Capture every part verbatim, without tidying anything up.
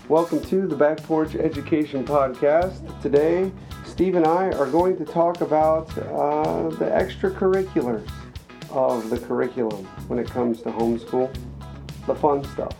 Welcome to the Back Porch Education Podcast. Today, Steve and I are going to talk about uh, the extracurriculars of the curriculum when it comes to homeschool, the fun stuff.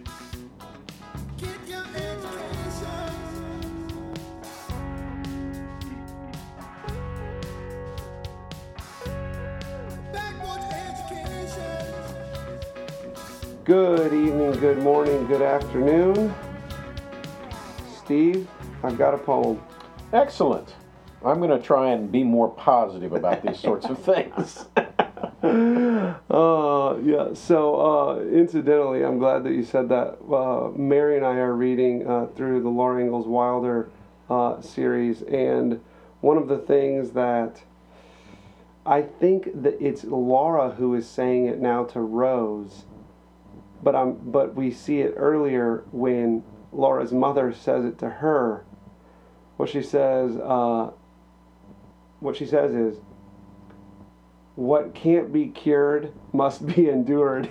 Good evening, good morning, good afternoon. Steve, I've got a poem. Excellent. I'm going to try and be more positive about these sorts of things. uh, yeah, so uh, incidentally, I'm glad that you said that. Uh, Mary and I are reading uh, through the Laura Ingalls Wilder uh, series, and one of the things that I think that it's Laura who is saying it now to Rose, but I'm but we see it earlier when Laura's mother says it to her. What she says, uh, what she says is, "What can't be cured must be endured."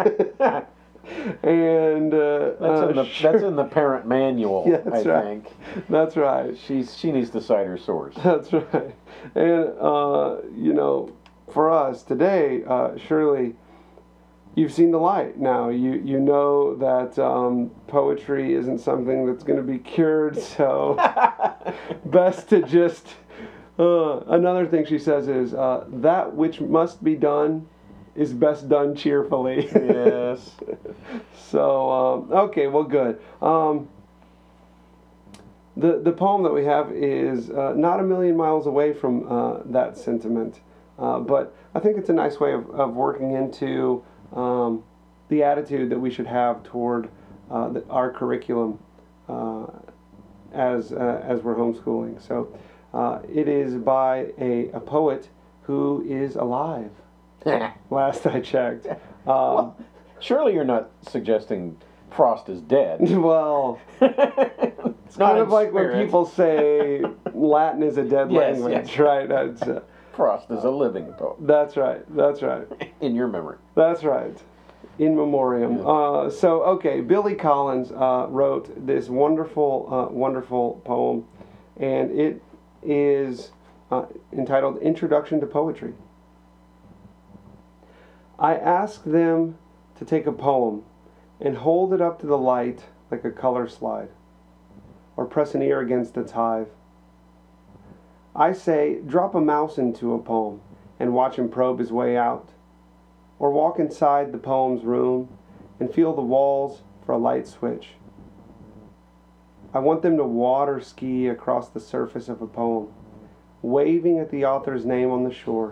And uh, that's, in the, uh, sure. that's in the parent manual. Yeah, that's I right. think. That's right. She's she needs to cite her source. That's right. And uh, you know, for us today, uh, surely you've seen the light now. You you know that um, poetry isn't something that's going to be cured, so best to just... Uh, another thing she says is, uh, that which must be done is best done cheerfully. Yes. So, um, okay, well, good. Um, the, the poem that we have is uh, not a million miles away from uh, that sentiment, uh, but I think it's a nice way of, of working into Um, the attitude that we should have toward uh, the, our curriculum uh, as uh, as we're homeschooling. So uh, it is by a, a poet who is alive. Last I checked. Um, Well, surely you're not suggesting Frost is dead. well, It's kind not of like spirit. when people say Latin is a dead Yes, language, yes. right? That's, uh, Frost is a living poet. that's right. That's right. In your memory. That's right. In memoriam. Yeah. Uh, so, okay, Billy Collins uh, wrote this wonderful, uh, wonderful poem, and it is uh, entitled Introduction to Poetry. I ask them to take a poem and hold it up to the light like a color slide, or press an ear against its hive. I say, drop a mouse into a poem and watch him probe his way out. Or walk inside the poem's room and feel the walls for a light switch. I want them to water ski across the surface of a poem, waving at the author's name on the shore.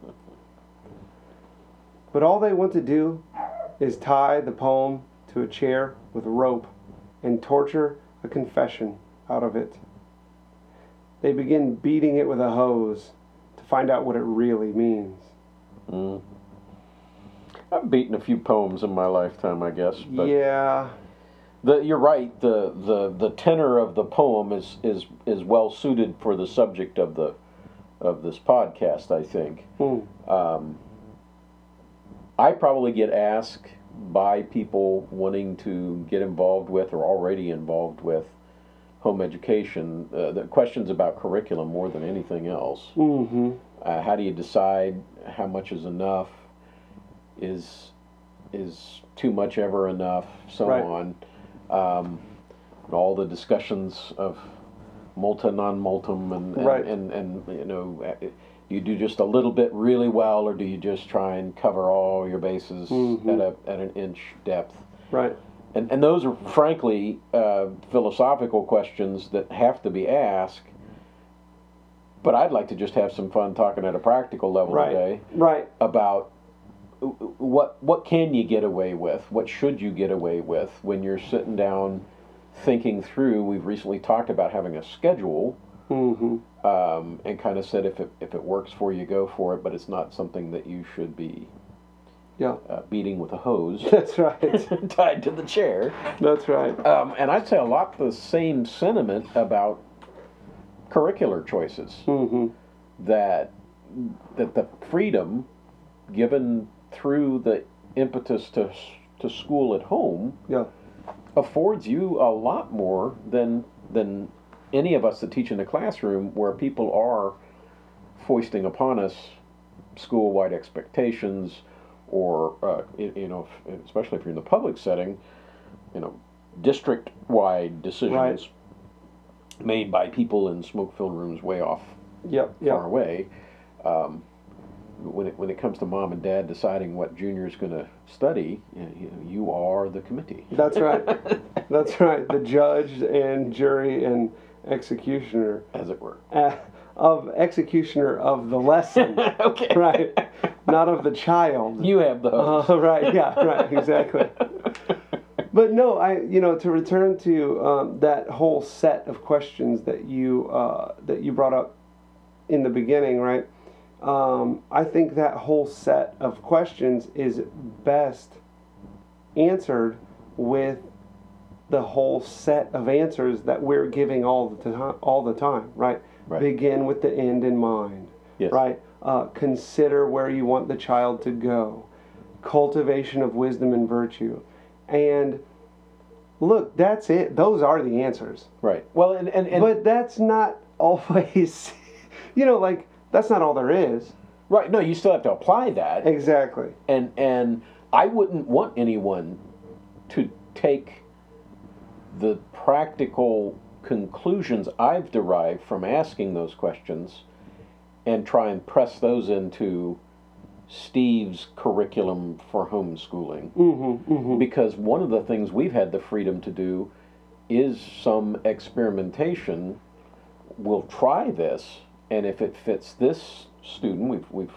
But all they want to do is tie the poem to a chair with rope and torture a confession out of it. They begin beating it with a hose to find out what it really means. Mm. I've beaten a few poems in my lifetime, I guess. But yeah. The, you're right. The, the the tenor of the poem is, is is well suited for the subject of the of this podcast, I think. Hmm. Um, I probably get asked by people wanting to get involved with or already involved with home education, uh, the questions about curriculum more than anything else. Mm-hmm. Uh, how do you decide how much is enough? Is is too much ever enough? So Right. on. Um, and all the discussions of multa non multum and and, Right. and and you know, uh, you do just a little bit really well, or do you just try and cover all your bases Mhm. at a at an inch depth? Right. And and those are frankly uh, philosophical questions that have to be asked. But I'd like to just have some fun talking at a practical level Right. today Right. about what what can you get away with? What should you get away with when you're sitting down thinking through? We've recently talked about having a schedule, Mm-hmm. um, and kind of said if it if it works for you, go for it. But it's not something that you should be Yeah. uh, beating with a hose That's right. tied to the chair. That's right. Um, and I'd say a lot the same sentiment about curricular choices. Mm-hmm. That that the freedom given through the impetus to to school at home Yeah. affords you a lot more than than any of us that teach in the classroom, where people are foisting upon us school-wide expectations, or uh, you, you know, especially if you're in the public setting, you know, district-wide decisions Right. made by people in smoke-filled rooms way off, Yep. far Yep. away. Um, when it when it comes to mom and dad deciding what Junior's going to study, you, know, you are the committee. That's right. That's right. The judge and jury and executioner, As it were. uh, of executioner of the lesson. Okay. Right. Not of the child. You have the hose. Uh, right. Yeah. Right. Exactly. But no, I you know to return to um, that whole set of questions that you uh, that you brought up in the beginning, right? Um, I think that whole set of questions is best answered with the whole set of answers that we're giving all the time, all the time, right? Right. Begin with the end in mind, Yes. right? Uh, consider where you want the child to go. Cultivation of wisdom and virtue, and look, that's it. Those are the answers. Right. Well, and, and, and But that's not always, you know, like that's not all there is. right. No, you still have to apply that. Exactly. And and I wouldn't want anyone to take the practical conclusions I've derived from asking those questions and try and press those into Steve's curriculum for homeschooling. Mm-hmm. Mm-hmm. Because one of the things we've had the freedom to do is some experimentation. We'll try this, and if it fits this student, we've we've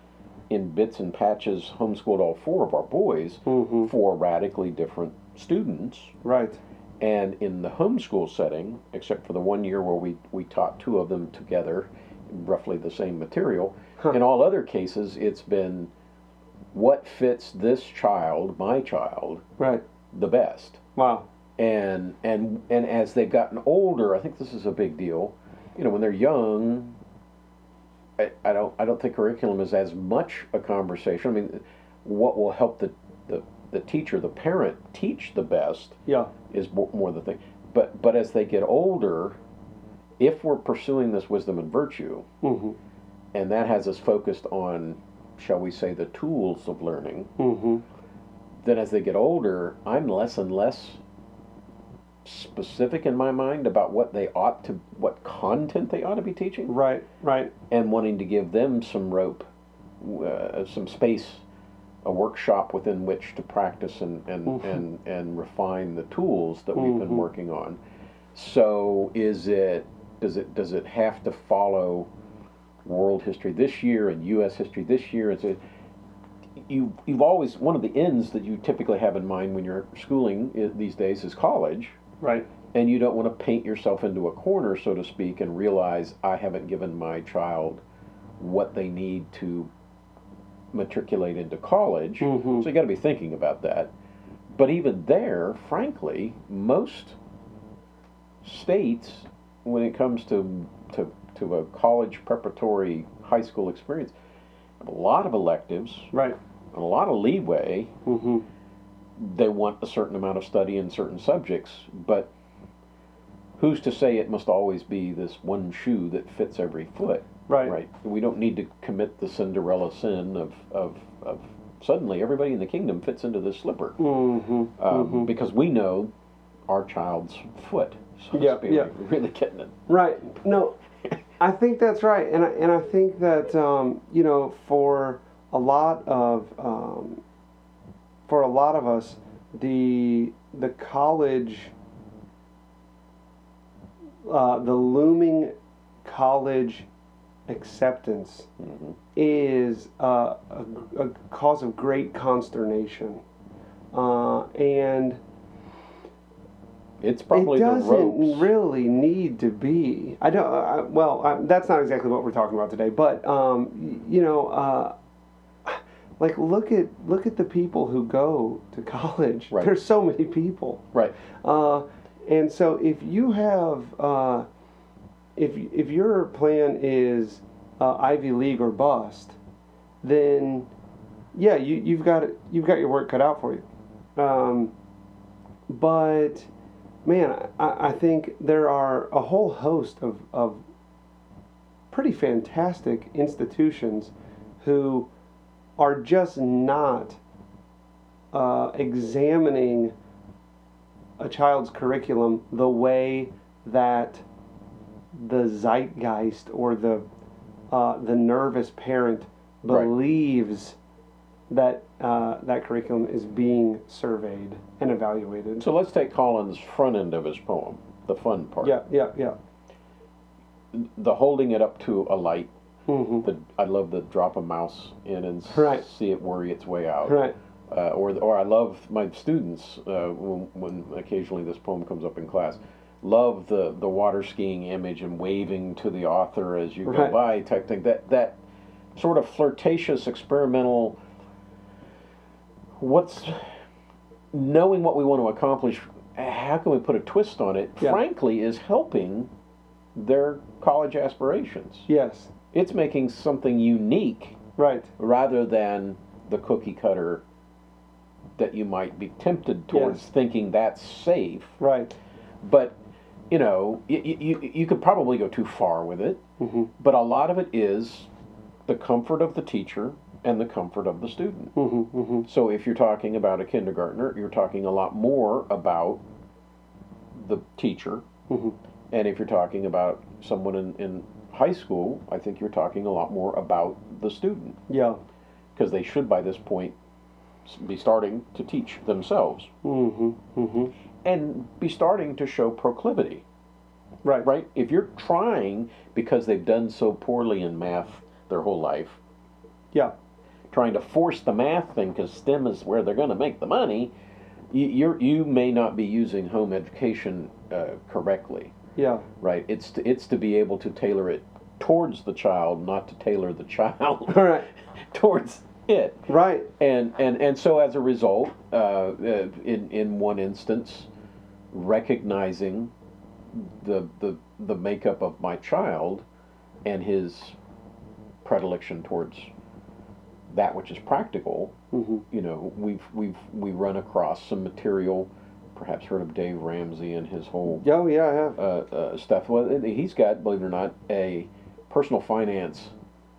in bits and patches homeschooled all four of our boys, Mm-hmm. four radically different students. Right. And in the homeschool setting, except for the one year where we, we taught two of them together, roughly the same material, Huh. in all other cases, it's been what fits this child, my child, Right. the best. Wow. And and and as they've gotten older, I think this is a big deal. You know, when they're young, I, I don't I don't think curriculum is as much a conversation. I mean, what will help the the, the teacher, the parent, teach the best Yeah. is more, more the thing. But but as they get older, if we're pursuing this wisdom and virtue, Mm-hmm. and that has us focused on, shall we say, the tools of learning, Mm-hmm. then as they get older, I'm less and less specific in my mind about what they ought to, what content they ought to be teaching, Right. Right. and wanting to give them some rope, uh, some space, a workshop within which to practice and and, Mhm. and, and refine the tools that we've been Mhm. working on. So is it does it does it have to follow world history this year and U S history this year? Is it you you've always, one of the ends that you typically have in mind when you're schooling i- these days is college, Right. and you don't want to paint yourself into a corner, so to speak, and realize I haven't given my child what they need to matriculate into college. Mhm. So you got to be thinking about that. But even there, frankly, most states, when it comes to to, to a college preparatory high school experience, have a lot of electives, Right. a lot of leeway. Mm-hmm. They want a certain amount of study in certain subjects, but who's to say it must always be this one shoe that fits every foot? Right. Right. We don't need to commit the Cinderella sin of, of, of suddenly everybody in the kingdom fits into this slipper. Mm-hmm. Um, mm-hmm. Because we know our child's foot, so Yeah, to speak. yeah. We're really getting it. Right. No, I think that's right, and I, and I think that um, you know for a lot of um, for a lot of us, the the college, uh, the looming college acceptance Mhm. is uh, a, a cause of great consternation, uh, and It's probably it the doesn't ropes. really need to be. I don't. I, well, I, that's not exactly what we're talking about today. But um, y- you know, uh, like look at look at the people who go to college. Right. There's so many people. Right. Uh, and so if you have, uh, if if your plan is uh, Ivy League or bust, then yeah, you you've got it. You've got your work cut out for you. Um, but man, I, I think there are a whole host of, of pretty fantastic institutions who are just not uh, examining a child's curriculum the way that the zeitgeist or the uh, the nervous parent believes that uh, that curriculum is being surveyed and evaluated. So let's take Collins' front end of his poem, the fun part. Yeah, yeah, yeah. The holding it up to a light. Mm-hmm. The, I love the drop a mouse in and right. see it worry its way out. Right. Uh, or, or I love my students, uh, when, when occasionally this poem comes up in class, love the, the water skiing image and waving to the author as you go right. by type thing. That, that sort of flirtatious, experimental, what's, knowing what we want to accomplish, how can we put a twist on it, yeah. frankly, is helping their college aspirations. Yes. It's making something unique, right, rather than the cookie cutter that you might be tempted towards, yes. thinking that's safe. Right. But, you know, you, you, you could probably go too far with it, mm-hmm. but a lot of it is the comfort of the teacher and the comfort of the student. Mm-hmm, mm-hmm. So if you're talking about a kindergartner, you're talking a lot more about the teacher. Mm-hmm. And if you're talking about someone in, in high school, I think you're talking a lot more about the student. Yeah. Because they should, by this point, be starting to teach themselves. Mm-hmm. Mm-hmm. And be starting to show proclivity. Right. Right? If you're trying, because they've done so poorly in math their whole life, yeah, trying to force the math thing because STEM is where they're going to make the money, you, you're, you may not be using home education uh, correctly. Yeah. Right. It's to, it's to be able to tailor it towards the child, not to tailor the child right. towards it. Right. And and and so as a result, uh, uh, in in one instance, recognizing the the the makeup of my child and his predilection towards that which is practical, mm-hmm. you know, we've we've we run across some material. Perhaps heard of Dave Ramsey and his whole oh yeah I have uh, uh, stuff. Well, he's got, believe it or not, a personal finance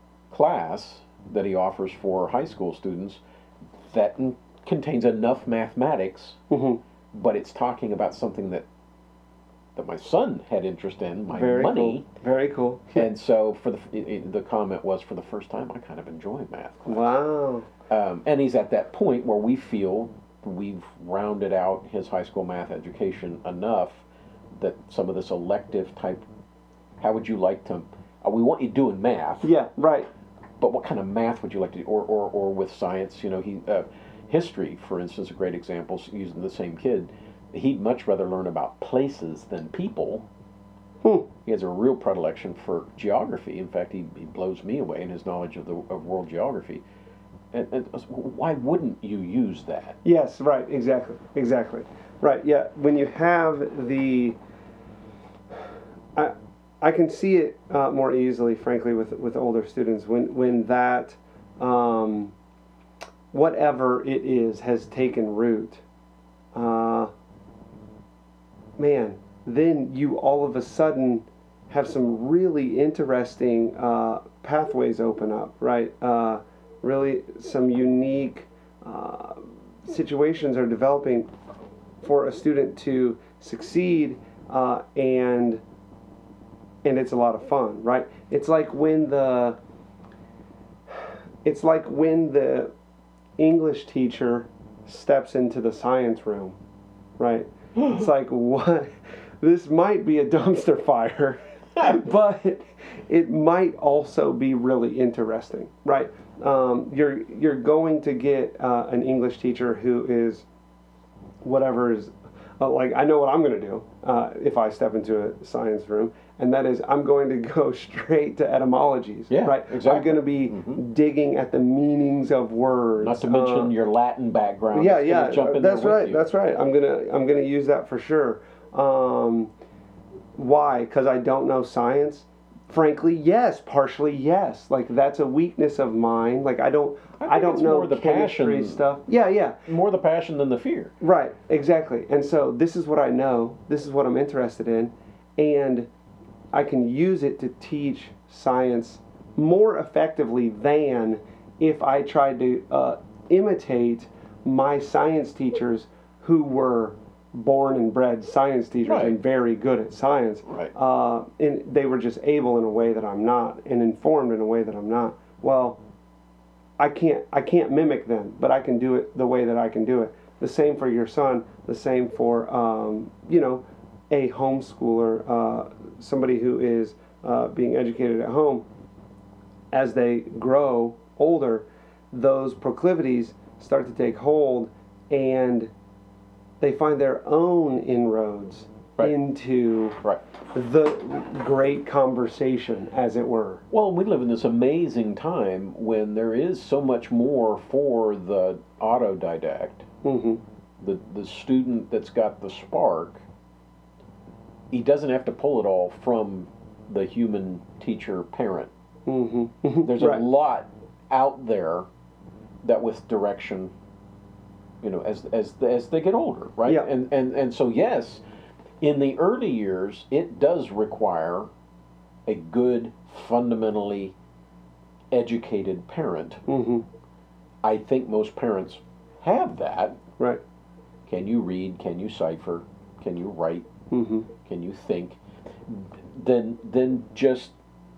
class that he offers for high school students that n- contains enough mathematics, mm-hmm. but it's talking about something that that my son had interest in, my Very money. Cool. Very cool. And so for the it, it, the comment was, for the first time, I kind of enjoy math class. Wow. Um, and he's at that point where we feel we've rounded out his high school math education enough that some of this elective type, how would you like to, uh, we want you doing math. Yeah, right. But what kind of math would you like to do? Or, or, or with science, you know, he, uh, history, for instance, a great example, using the same kid, he'd much rather learn about places than people. Hmm. He has a real predilection for geography. In fact, he, he blows me away in his knowledge of the of world geography. And, and why wouldn't you use that? Yes, right, exactly, exactly. Right, yeah, when you have the, I, I can see it uh, more easily, frankly, with, with older students, when, when that, um, whatever it is, has taken root. Uh, man, then you all of a sudden have some really interesting uh, pathways open up, right? Uh, really some unique uh, situations are developing for a student to succeed, uh, and and it's a lot of fun, right? It's like when the it's like when the English teacher steps into the science room, right? It's like, what? This might be a dumpster fire, but it might also be really interesting, right? Um, you're you're going to get uh, an English teacher who is whatever is uh, like I know what I'm going to do uh, if I step into a science room, and that is I'm going to go straight to etymologies. Yeah, right. Exactly. I'm going to be mm-hmm. digging at the meanings of words. Not to mention uh, your Latin background. Yeah, yeah. Jump in that's there right. with you. That's right. I'm gonna I'm gonna use that for sure. Um, why? Because I don't know science. Frankly, yes. Partially, yes. Like that's a weakness of mine. Like I don't, I, I, think don't it's know more the chemistry passion, stuff. Yeah, yeah. more the passion than the fear. Right. Exactly. And so this is what I know. This is what I'm interested in, and I can use it to teach science more effectively than if I tried to uh, imitate my science teachers who were born and bred science teachers Right. and very good at science. Right. Uh, and they were just able in a way that I'm not, and informed in a way that I'm not. Well, I can't I can't mimic them, but I can do it the way that I can do it. The same for your son. The same for um, you know, a homeschooler, uh, somebody who is uh, being educated at home. As they grow older, those proclivities start to take hold, and they find their own inroads Right. into Right. the great conversation, as it were. Well, we live in this amazing time when there is so much more for the autodidact, Mm-hmm. the, the student that's got the spark. He doesn't have to pull it all from the human teacher parent. Mm-hmm. There's right. a lot out there that with direction, you know, as as as they get older, right? Yeah. And and and so yes, in the early years, it does require a good, fundamentally educated parent. Mm-hmm. I think most parents have that. Right. Can you read? Can you cipher? Can you write? Mm-hmm. Can you think? Then then just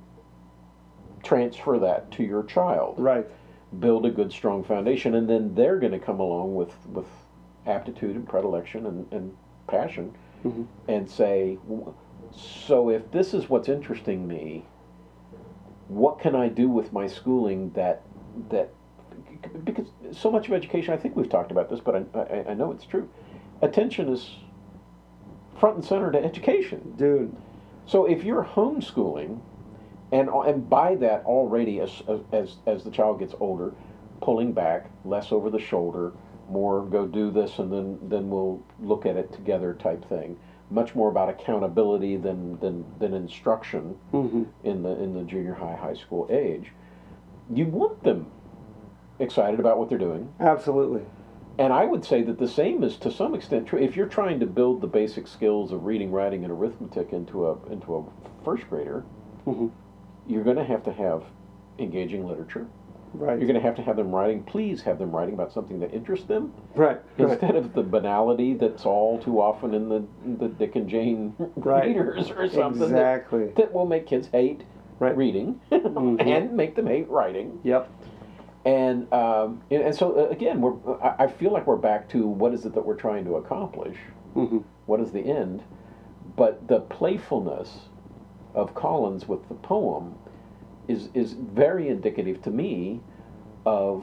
transfer that to your child. Right. Build a good, strong foundation, and then they're going to come along with, with aptitude and predilection and, and passion Mm-hmm. and say, so if this is what's interesting me, what can I do with my schooling that, that because so much of education, I think we've talked about this, but I, I, I know it's true, attention is front and center to education. Dude. So if you're homeschooling, and and by that already as as as the child gets older, pulling back, less over the shoulder, more go do this and then then we'll look at it together type thing. Much more about accountability than than, than instruction Mm-hmm. in the in the junior high, high school age. You want them excited about what they're doing. Absolutely. And I would say that the same is to some extent true. If you're trying to build the basic skills of reading, writing, and arithmetic into a into a first grader, Mm-hmm. you're going to have to have engaging literature. Right. You're going to have to have them writing. Please have them writing about something that interests them, right. Right. instead of the banality that's all too often in the the Dick and Jane Right. readers or something Exactly. that, that will make kids hate Right. reading Mhm. and make them hate writing. Yep. And um, and, and so uh, again, we're I I feel like we're back to what is it that we're trying to accomplish? Mm-hmm. What is the end? But the playfulness of Collins with the poem is is very indicative to me of.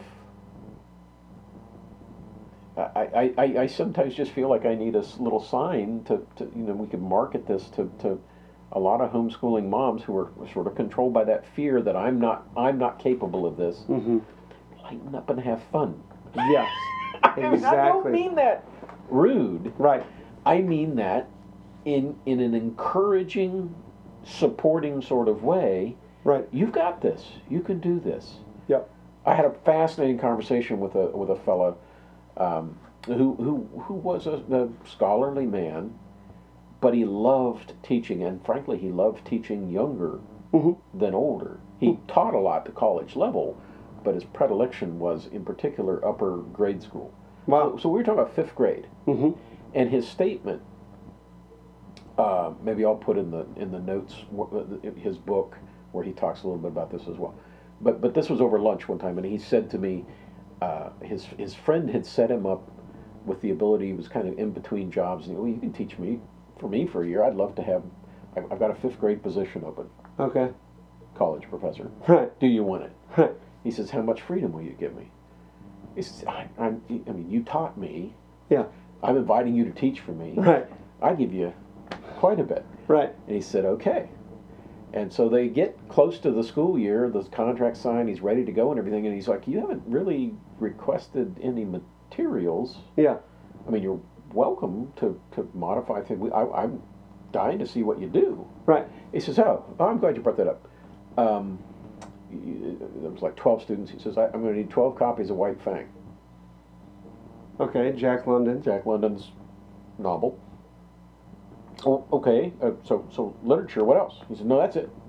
I, I, I, I sometimes just feel like I need a s- little sign to, to you know we could market this to, to a lot of homeschooling moms who are sort of controlled by that fear that I'm not I'm not capable of this. Mm-hmm. Lighten up and have fun. Yes. I mean, I don't Exactly. mean that rude. Right. I mean that in in an encouraging, supporting sort of way. Right. You've got this. You can do this. Yep. I had a fascinating conversation with a with a fellow um, who who who was a, a scholarly man, but he loved teaching, and frankly, he loved teaching younger Mm-hmm. than older. He taught a lot to college level, but his predilection was, in particular, upper grade school. Wow. So, so we were talking about fifth grade, Mm-hmm. and his statement. Uh, maybe I'll put in the in the notes wh- his book where he talks a little bit about this as well. But but this was over lunch one time, and he said to me, uh, his his friend had set him up with the ability. He was kind of in between jobs, and he, well, you can teach me for me for a year. I'd love to have. I've I've got a fifth grade position open. Okay. College professor. Right. Do you want it? Right. He says, how much freedom will you give me? He says, I, I'm, I mean, you taught me. Yeah. I'm inviting you to teach for me. Right. I give you quite a bit. Right. And he said, okay. And so they get close to the school year, the contract signed, he's ready to go and everything, and he's like, you haven't really requested any materials. Yeah. I mean, you're welcome to, to modify things. We- I, I'm dying to see what you do. Right. He says, oh, oh I'm glad you brought that up. Um, there was like twelve students. He says, I, I'm going to need twelve copies of White Fang. Okay, Jack London. Jack London's novel. Oh, okay, uh, so so literature, what else? He said, no, that's it.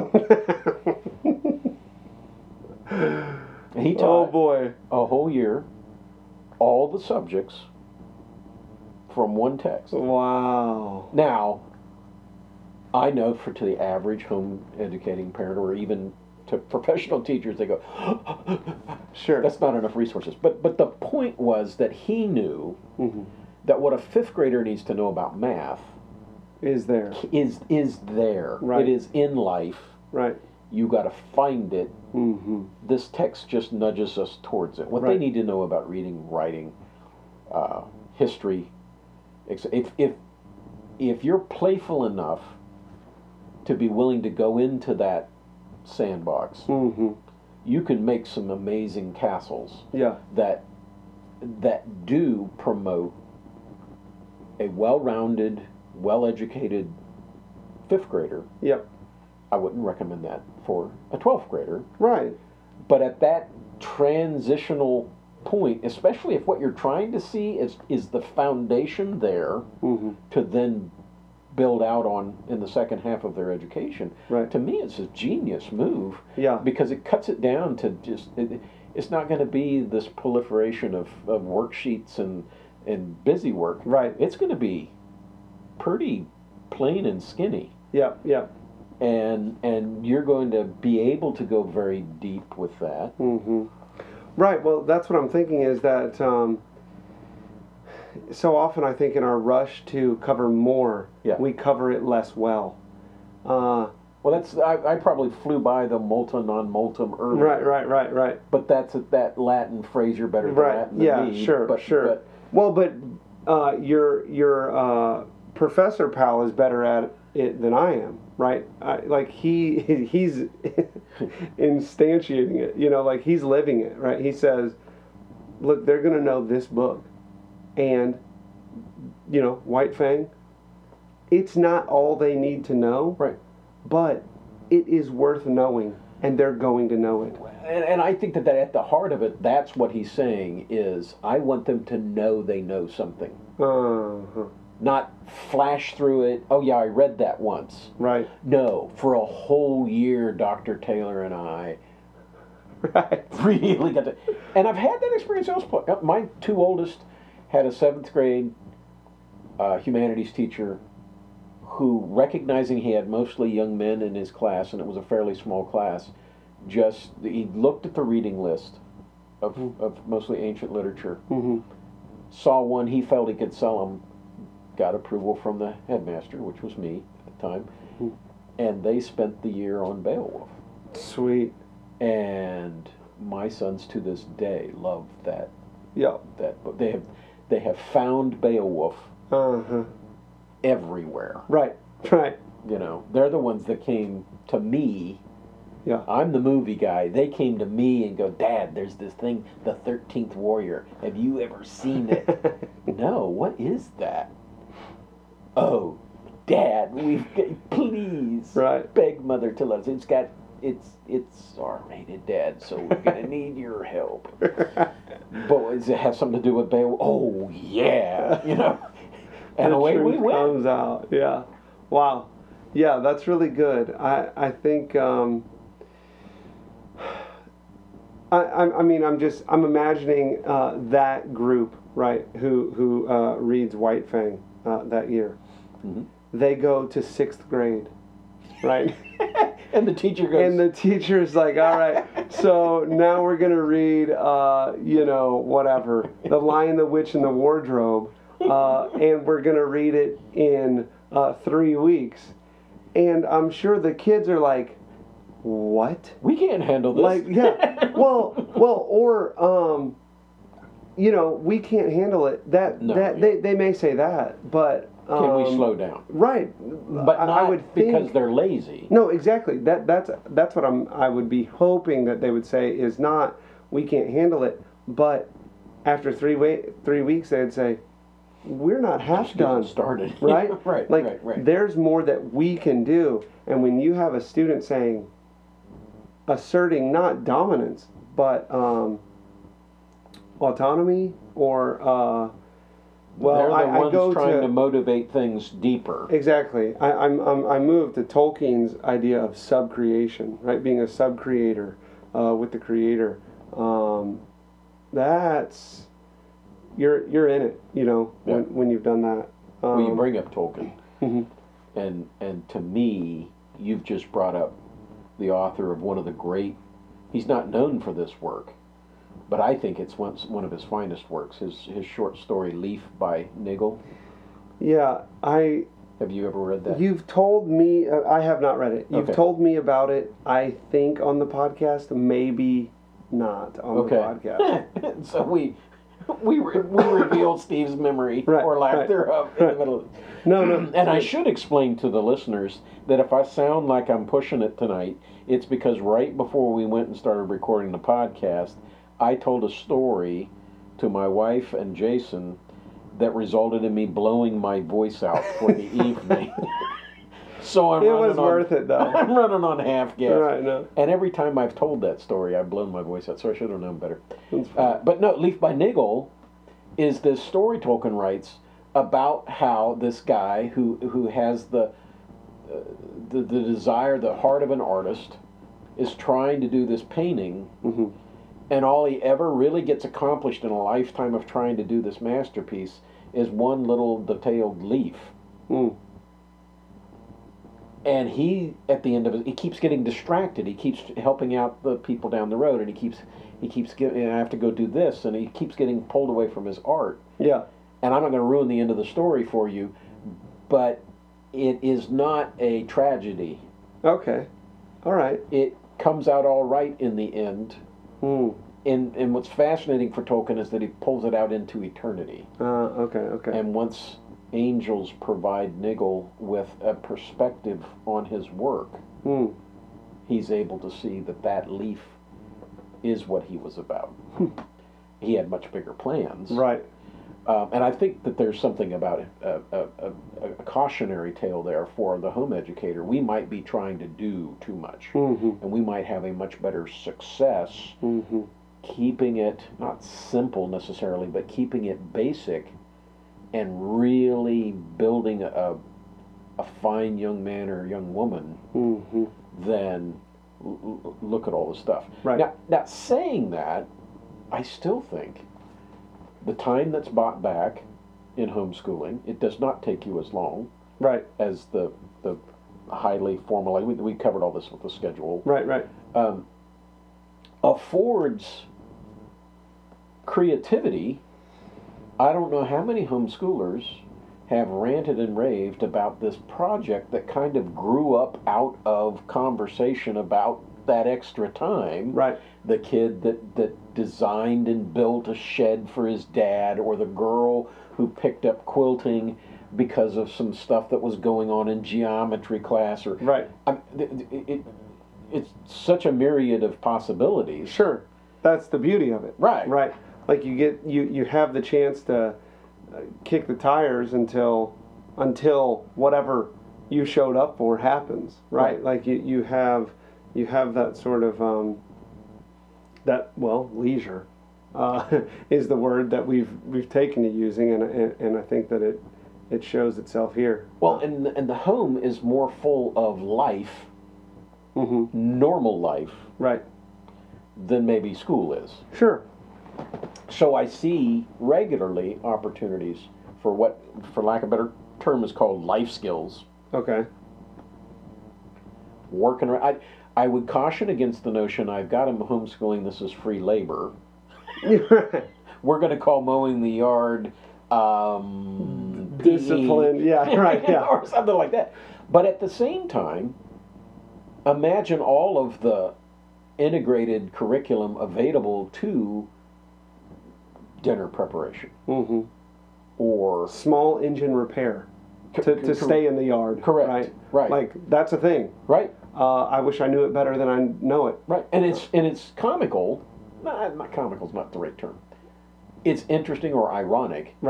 And he taught oh boy. a whole year, all the subjects from one text. Wow. Now, I know for to the average home educating parent, or even to professional teachers, they go, sure, that's not enough resources. But but the point was that he knew mm-hmm. that what a fifth grader needs to know about math is there. Is is there. Right. It is in life. Right. You got to find it. Mm-hmm. This text just nudges us towards it. What right. they need to know about reading, writing, uh, history. If if if you're playful enough to be willing to go into that sandbox, mm-hmm. you can make some amazing castles. Yeah. That that do promote a well-rounded, well-educated fifth grader. Yep. I wouldn't recommend that for a twelfth grader. Right. But at that transitional point, especially if what you're trying to see is is the foundation there mm-hmm. to then build out on in the second half of their education. Right. To me, it's a genius move. Yeah. Because it cuts it down to just it, it's not going to be this proliferation of, of worksheets and and busy work. Right. It's going to be pretty plain and skinny. Yep. Yep. And and you're going to be able to go very deep with that. Mm-hmm. Right. Well, that's what I'm thinking is that um, so often I think in our rush to cover more, yeah. we cover it less well. Uh, well, that's I, I probably flew by the multum non multum earlier. Right. Right. Right. Right. But that's a, that Latin phrase. You're better than right. Latin than yeah. me. Sure. But, sure. But, well, but uh, your your uh, professor pal is better at it than I am. Right, I, like he he's instantiating it, you know, like he's living it. Right, he says, "Look, they're gonna know this book, and you know, White Fang. It's not all they need to know, right, but it is worth knowing, and they're going to know it." And, and I think that, that at the heart of it, that's what he's saying is, I want them to know they know something, uh-huh. not flash through it. Oh yeah, I read that once. Right. No, for a whole year, Doctor Taylor and I right. really got to. And I've had that experience elsewhere. My two oldest had a seventh grade uh, humanities teacher who, recognizing he had mostly young men in his class, and it was a fairly small class, just he looked at the reading list of, mm-hmm. of mostly ancient literature, mm-hmm. saw one he felt he could sell them, got approval from the headmaster, which was me at the time, mm-hmm. and they spent the year on Beowulf. Sweet. And my sons to this day love that. Yeah. That book. They have they have found Beowulf uh-huh. everywhere. Right. Right. You know, they're the ones that came to me. Yeah. I'm the movie guy. They came to me and go, Dad, there's this thing, The thirteenth Warrior. Have you ever seen it? No, what is that? Oh, Dad, we've got, please right. beg Mother to let us. It's got, it's it's R-rated, Dad, so we're gonna need your help. But does it have something to do with Beowulf? Oh yeah, you know. And the away truth we went. Comes out, yeah. Wow, yeah, that's really good. I I think. Um, I, I I mean I'm just I'm imagining uh, that group, right, who who uh, reads White Fang uh, that year. Mm-hmm. They go to sixth grade, right? And the teacher goes. And the teacher's like, all right, so now we're gonna read, uh, you know, whatever, The Lion, the Witch, and the Wardrobe, uh, and we're gonna read it in uh, three weeks. And I'm sure the kids are like, what? We can't handle this. Like, yeah, well, well, or, um, you know, we can't handle it. That no, that yeah. they they may say that, but. Um, Can we slow down? Right, but not I would think, because they're lazy. No, exactly. That that's that's what I'm. I would be hoping that they would say is not we can't handle it, but after three wa- three weeks they'd say, we're not half Just done. getting started. Right? right, like, right, right. there's more that we can do. And when you have a student saying, asserting not dominance, but um, autonomy, or uh, well, They're the I, ones I go trying to, to motivate things deeper. exactly. I, I'm, I'm I moved to Tolkien's idea of subcreation, right? Being a sub-creator uh, with the creator. Um, that's you're you're in it, you know, Yeah. when when you've done that. Um, Well, you bring up Tolkien, mhm. and and to me, you've just brought up the author of one of the great. He's not known for this work, but I think it's one one of his finest works. His his short story "Leaf" by Nigel. Yeah, I. Have you ever read that? You've told me. Uh, I have not read it. You've Okay. told me about it. I think on the podcast, maybe not on Okay. the podcast. So we we re- we revealed Steve's memory Right, or lack right, thereof in right. the middle of No, no. And I should explain to the listeners that if I sound like I'm pushing it tonight, it's because right before we went and started recording the podcast, I told a story to my wife and Jason that resulted in me blowing my voice out for the evening. So I'm It running was on, worth it, though. I'm running on half gas. Right, no. And every time I've told that story, I've blown my voice out, so I should have known better. That's fine. Uh, but no, Leaf by Nigel is this story Tolkien writes about how this guy who who has the, uh, the the desire, the heart of an artist, is trying to do this painting, Mhm. and all he ever really gets accomplished in a lifetime of trying to do this masterpiece is one little detailed leaf. Mm. And he, at the end of it, he keeps getting distracted. He keeps helping out the people down the road, and he keeps, he keeps getting. I have to go do this, and he keeps getting pulled away from his art. Yeah. And I'm not going to ruin the end of the story for you, but it is not a tragedy. Okay. All right. It comes out all right in the end. Mm. And and what's fascinating for Tolkien is that he pulls it out into eternity. Uh, okay. Okay. And once angels provide Nigel with a perspective on his work, Mm. he's able to see that that leaf is what he was about. He had much bigger plans. Right. Um, and I think that there's something about a, a, a, a cautionary tale there for the home educator. We might be trying to do too much, Mm-hmm. and we might have a much better success Mm-hmm. keeping it, not simple necessarily, but keeping it basic and really building a, a fine young man or young woman Mm-hmm. than l- l- look at all the stuff. Right. Now, now, saying that, I still think the time that's bought back in homeschooling, it does not take you as long Right. as the the highly formalized. We, we covered all this with the schedule. Right. Right. Um, affords creativity. I don't know how many homeschoolers have ranted and raved about this project that kind of grew up out of conversation about that extra time. Right. The kid that, that designed and built a shed for his dad, or the girl who picked up quilting because of some stuff that was going on in geometry class, or Right. I, it, it, it's such a myriad of possibilities. Sure. That's the beauty of it. Right. Right. Like you get you you have the chance to uh, kick the tires until until whatever you showed up for happens. Right. Right. Like you, you have you have that sort of um, that well leisure uh, is the word that we've we've taken to using, and, and and I think that it it shows itself here. Well, and and the home is more full of life, Mm-hmm. normal life, Right. than maybe school is. Sure. So I see regularly opportunities for what, for lack of a better term, is called life skills. Okay. Working, I, I would caution against the notion I've got him homeschooling, this is free labor. We're going to call mowing the yard um, P E. Discipline. Yeah. Right. Yeah. or something like that. But at the same time, imagine all of the integrated curriculum available to dinner preparation, Mm-hmm. or Small engine repair to, cor- to stay in the yard. correct, Right. right, Like that's a thing. right, Uh, I wish I knew it better than I know it. right, and it's and it's comical. Nah, not comical is not the right term. It's interesting or ironic Right.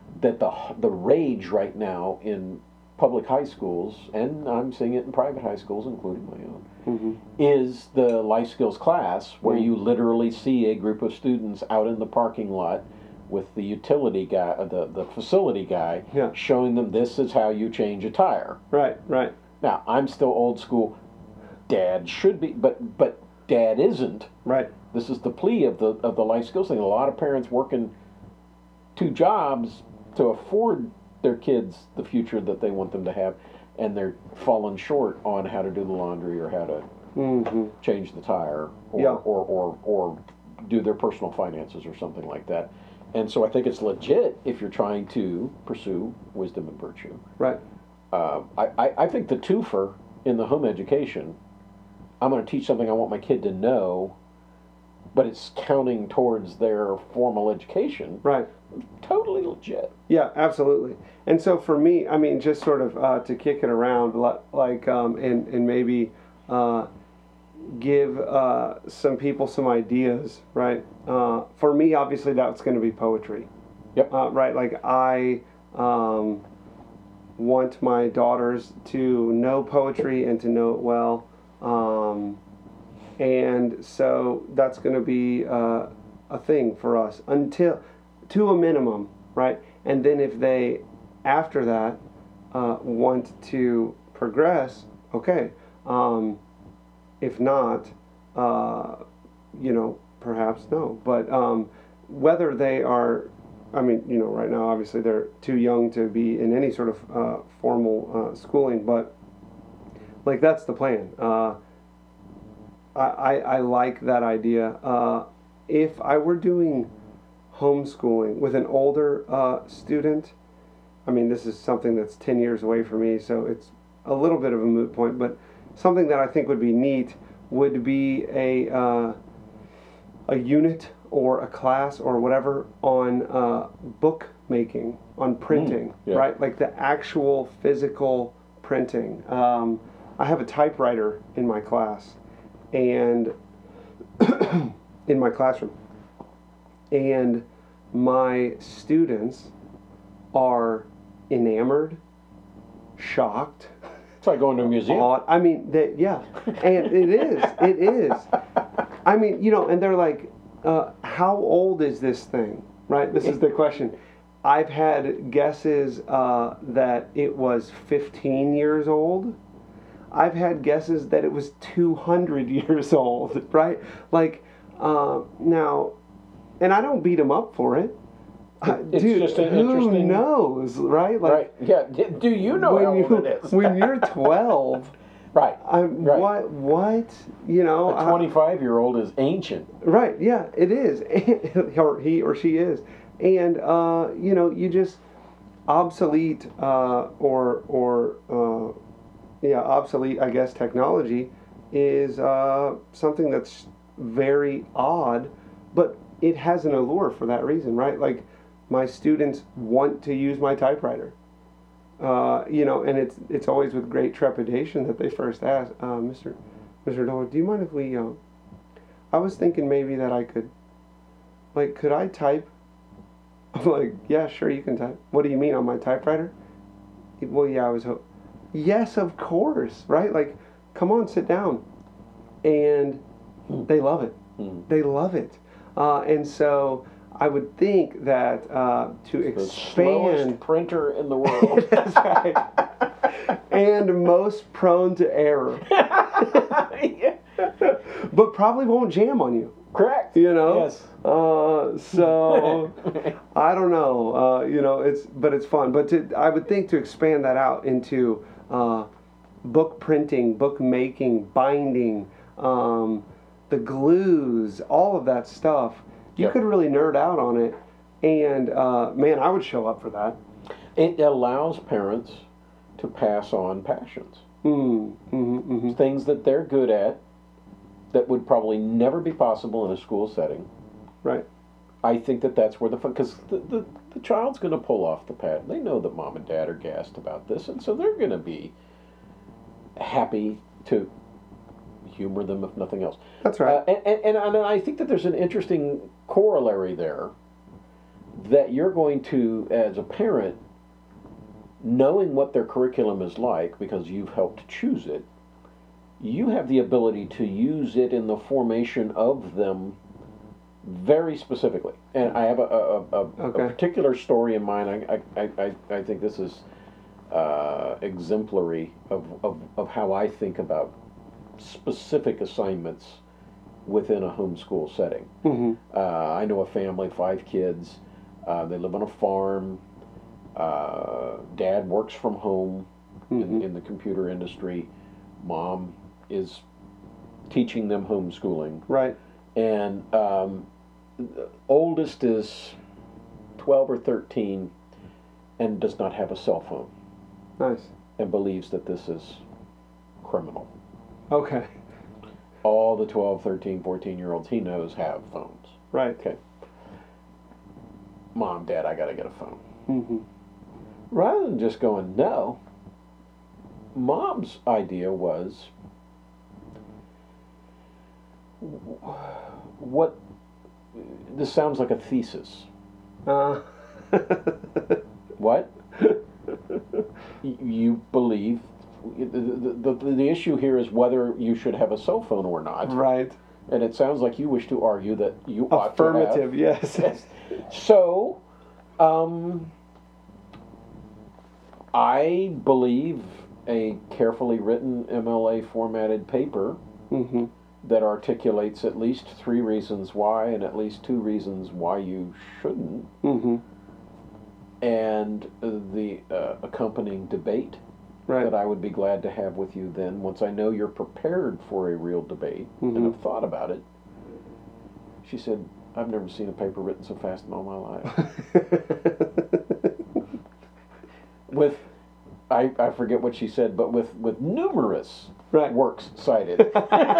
that the the rage right now in public high schools, and I'm seeing it in private high schools, including my own, mm-hmm. is the life skills class, where mm-hmm. you literally see a group of students out in the parking lot with the utility guy, uh, the, the facility guy, yeah. showing them this is how you change a tire. Right, right. Now, I'm still old school. Dad should be, but but Dad isn't. Right. This is the plea of the of the life skills thing. A lot of parents working two jobs to afford their kids the future that they want them to have, and they're falling short on how to do the laundry or how to mm-hmm. change the tire or, yeah. or, or, or do their personal finances or something like that. And so I think it's legit if you're trying to pursue wisdom and virtue. Right. Uh, I, I, I think the twofer in the home education, I'm going to teach something I want my kid to know, but it's counting towards their formal education. Right. Totally legit. Yeah, absolutely. And so for me, I mean, just sort of uh, to kick it around, like, um, and, and maybe uh, give uh, some people some ideas, right? Uh, for me, obviously, that's going to be poetry. Yep. Uh, right? Like, I um, want my daughters to know poetry and to know it well. Um, and so that's going to be uh, a thing for us until, to a minimum, right? And then if they, after that, uh, want to progress, okay. Um, if not, uh, you know, perhaps no. But um, whether they are, I mean, you know, right now, obviously they're too young to be in any sort of uh, formal uh, schooling, but like that's the plan. Uh, I, I, I like that idea. Uh, if I were doing homeschooling with an older uh, student, I mean, this is something that's ten years away for me, so it's a little bit of a moot point, but something that I think would be neat would be a uh, a unit or a class or whatever on uh, book making, on printing, mm, yeah. right? Like the actual physical printing. Um, I have a typewriter in my class, and in my classroom, and my students are enamored, shocked. It's like going to a museum. Awed. I mean, they, yeah, and it is, it is. I mean, you know, and they're like, uh, how old is this thing, right? This is the question. I've had guesses uh, that it was fifteen years old. I've had guesses that it was two hundred years old, right? Like, uh, now, and I don't beat them up for it. It's Dude, just an who interesting... knows, right? Like, right. Yeah. Do you know how you, old it is? When you're twelve, right. I'm, right. What? What? You know, a twenty-five-year-old is ancient. Right. Yeah, it is. Or he or she is, and uh, you know, you just obsolete uh, or or uh, yeah, obsolete. I guess technology is uh, something that's very odd, but it has an allure for that reason, right? Like, my students want to use my typewriter, uh, you know, and it's it's always with great trepidation that they first ask, uh, Mister Mister Doller, do you mind if we? Uh, I was thinking maybe that I could, like, could I type? I'm like, yeah, sure, you can type. What do you mean, on my typewriter? Well, yeah, I was hoping. Yes, of course, right? Like, come on, sit down, and mm. they love it. Mm. They love it, uh, and so. I would think that uh, to it's expand... the slowest printer in the world. That's right. And most prone to error. Yeah. But probably won't jam on you. Correct. You know? Yes. Uh, so, I don't know. Uh, you know, it's but it's fun. But to, I would think to expand that out into uh, book printing, book making, binding, um, the glues, all of that stuff. You yep. could really nerd out on it, and uh, man, I would show up for that. It allows parents to pass on passions, mm, mm-hmm, mm-hmm. things that they're good at that would probably never be possible in a school setting. Right. I think that that's where the fun, because the, the, the child's going to pull off the pad. They know that mom and dad are gassed about this, and so they're going to be happy to humor them, if nothing else. That's right. Uh, and, and, and I think that there's an interesting corollary there that you're going to, as a parent, knowing what their curriculum is like because you've helped choose it, you have the ability to use it in the formation of them very specifically. And I have a, a, a, Okay. a particular story in mind. I, I, I, I think this is uh, exemplary of, of, of how I think about specific assignments within a homeschool setting. Mm-hmm. Uh, I know a family, five kids. Uh, they live on a farm. Uh, dad works from home Mm-hmm. in, in the computer industry. Mom is teaching them homeschooling. Right. And um, the oldest is twelve or thirteen and does not have a cell phone Nice. and believes that this is criminal. Okay. All the twelve, thirteen, fourteen year olds he knows have phones. Right. Okay. Mom, Dad, I gotta get a phone. Mm-hmm. Rather than just going, no, Mom's idea was, what, this sounds like a thesis. Uh. What? Y- You believe, the, the, the, the issue here is whether you should have a cell phone or not. Right. And it sounds like you wish to argue that you ought Affirmative. to have. Yes. So, um, I believe a carefully written M L A formatted paper Mm-hmm. that articulates at least three reasons why and at least two reasons why you shouldn't, Mm-hmm. and uh, the uh, accompanying debate Right. that I would be glad to have with you then, once I know you're prepared for a real debate Mhm. and have thought about it. She said, I've never seen a paper written so fast in all my life. With, I, I forget what she said, but with, with numerous Right. works cited.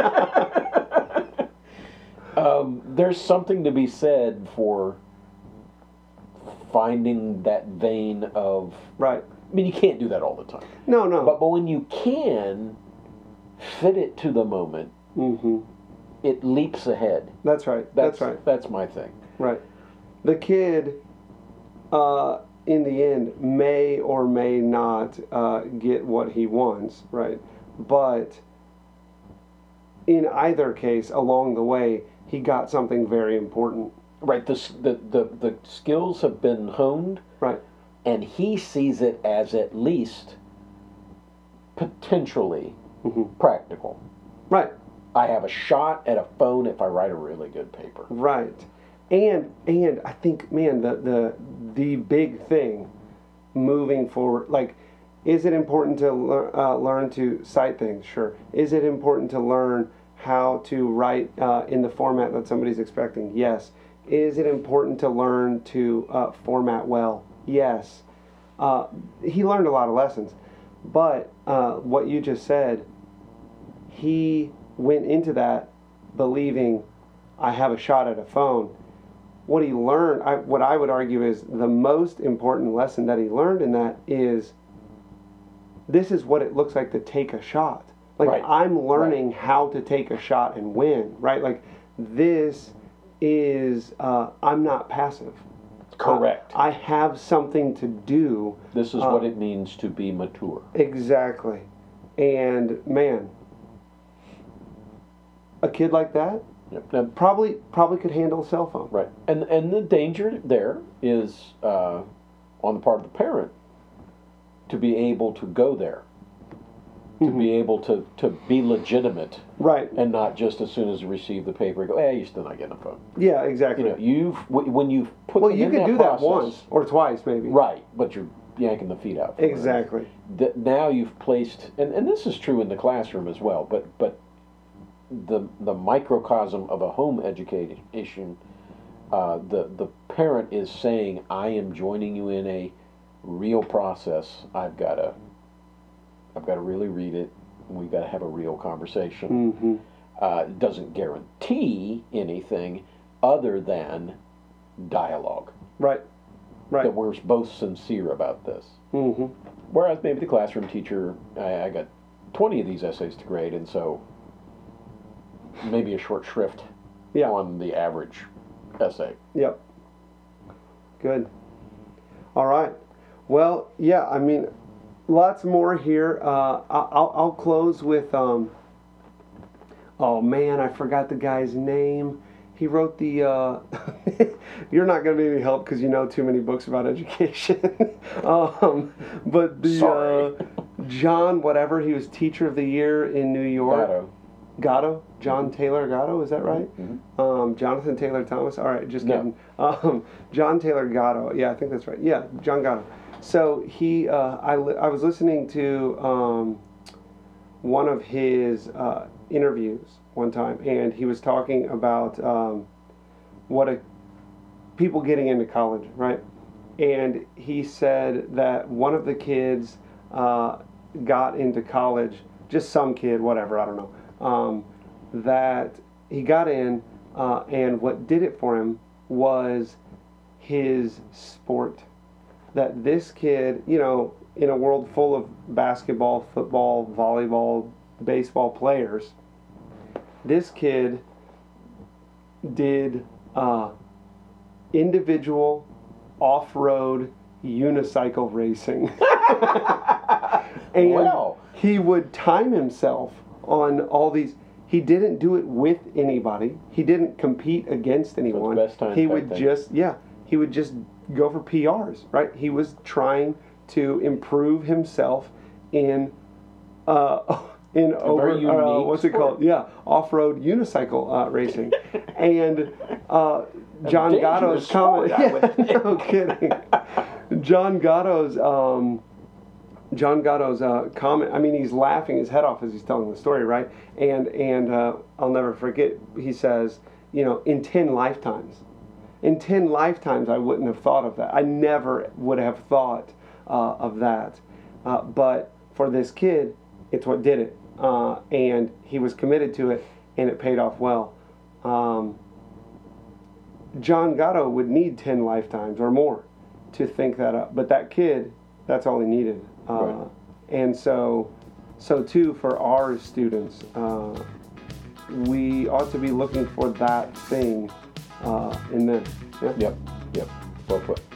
um, there's something to be said for finding that vein of, Right. I mean, you can't do that all the time. No, no. But, but when you can fit it to the moment, Mm-hmm. it leaps ahead. That's right. That's, That's right. That's my thing. Right. The kid, uh, in the end, may or may not uh, get what he wants, right? But in either case, along the way, he got something very important. Right. The, s- the, the, the skills have been honed, Right. and he sees it as at least potentially Mm-hmm. practical. Right. I have a shot at a phone if I write a really good paper. Right. And and I think, man, the the the big thing moving forward, like, is it important to lear, uh, learn to cite things? Sure. Is it important to learn how to write uh, in the format that somebody's expecting? Yes. Is it important to learn to uh, format well? Yes. Uh, he learned a lot of lessons. But uh, what you just said, he went into that believing, I have a shot at a phone. What he learned, I, what I would argue is the most important lesson that he learned in that is, this is what it looks like to take a shot. Like, Right. I'm learning how to take a shot and win, right? Like, this is, uh, I'm not passive. Correct. I, I have something to do. This is uh, what it means to be mature. Exactly. And man, a kid like that Yep. Now, probably probably could handle a cell phone. right. And and the danger there is uh, on the part of the parent to be able to go there, to Mhm. be able to, to be legitimate Right. and not just as soon as you receive the paper go, hey, you're still not getting a phone. Yeah, You exactly. know, you've w- when you've put well, them you in could that do process, that once or twice, maybe. right? But you're yanking the feet out. from underneath. Exactly. That now you've placed, and, and this is true in the classroom as well, but but the the microcosm of a home education, uh, the the parent is saying, I am joining you in a real process. I've got to I've got to really read it. We've got to have a real conversation. Mm-hmm. Uh, it doesn't guarantee anything other than dialogue. Right. Right. That we're both sincere about this. Mm-hmm. Whereas maybe the classroom teacher, I, I got twenty of these essays to grade, and so maybe a short shrift Yeah. on the average essay. Yep. Good. All right. Well, yeah, I mean, lots more here. Uh, I'll, I'll close with, um, oh man, I forgot the guy's name. He wrote the, uh, you're not going to be any help because you know too many books about education. um, but the, Sorry. uh, John, whatever, he was Teacher of the Year in New York. Gatto. Gatto? John Taylor Gatto, is that right? Mm-hmm. Um, Jonathan Taylor Thomas? All right, just No. kidding. Um, John Taylor Gatto. Yeah, I think that's right. Yeah, John Gatto. So he, uh, I, li- I was listening to um, one of his uh, interviews one time, and he was talking about um, what a people getting into college, right? And he said that one of the kids uh, got into college, just some kid, whatever, I don't know. Um, that he got in, uh, and what did it for him was his sport. That this kid, you know, in a world full of basketball, football, volleyball, baseball players, this kid did uh, individual off-road unicycle racing. And Well. he would time himself on all these. He didn't do it with anybody. He didn't compete against anyone. best time he type would thing. just, yeah, he would just go for P Rs, right? He was trying to improve himself in, uh, in over, very uh, unique what's it sport. called? Yeah, off-road unicycle uh, racing, and uh, John dangerous Gatto's sport, comment. I would Yeah, no kidding. John Gatto's. Um, John Gatto's uh, comment. I mean, he's laughing his head off as he's telling the story, right? And and uh, I'll never forget. He says, you know, in ten lifetimes, in ten lifetimes, I wouldn't have thought of that. I never would have thought uh, of that. Uh, but for this kid, it's what did it, uh, and he was committed to it, and it paid off well. Um, John Gatto would need ten lifetimes or more to think that up, but that kid, that's all he needed. Uh, Right. And so, so too for our students, uh, we ought to be looking for that thing uh, in them. Yeah? Yep, yep. Well put.